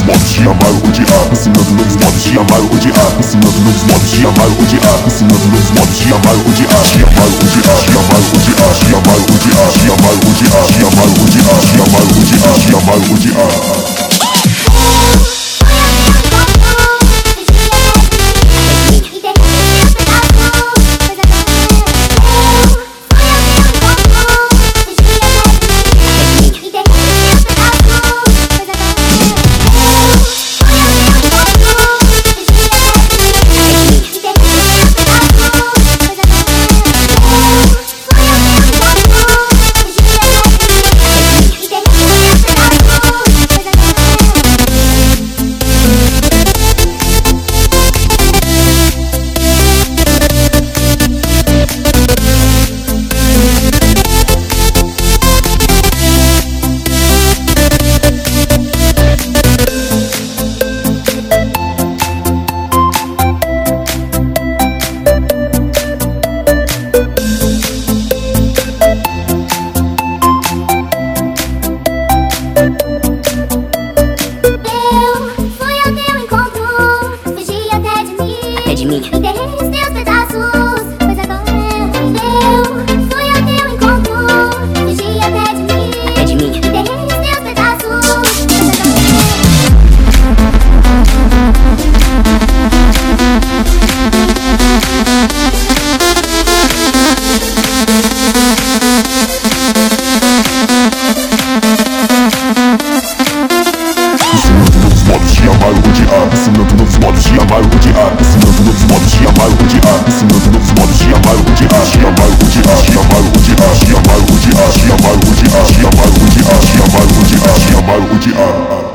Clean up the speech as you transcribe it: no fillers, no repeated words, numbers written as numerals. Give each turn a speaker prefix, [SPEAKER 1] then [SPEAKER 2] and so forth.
[SPEAKER 1] modos de amar ou odiar, ensinando novos modos de amar ou odiar, ensinando novos modos de amar ou odiar, ensinando novos modos de amar ou odiar, de amar ou odiar, de amar ou odiar, de amar ou odiar, de amar ou odiar, de amar ou odiar, de amar ou odiar, de amar ou odiar.
[SPEAKER 2] De mim.
[SPEAKER 3] Enterrei os teus pedaços, pois agora eu fui ao teu encontro, fugi até de mim.
[SPEAKER 2] É de mim.
[SPEAKER 3] Enterrei os teus pedaços, pois
[SPEAKER 1] ensinando novos modos de amar ou odiar, ensinando novos modos de amar ou odiar, ensinando novos modos de amar ou odiar, de amar ou odiar, de amar ou odiar, de amar ou odiar, de amar ou odiar, de amar ou odiar, de amar ou odiar, de amar ou odiar.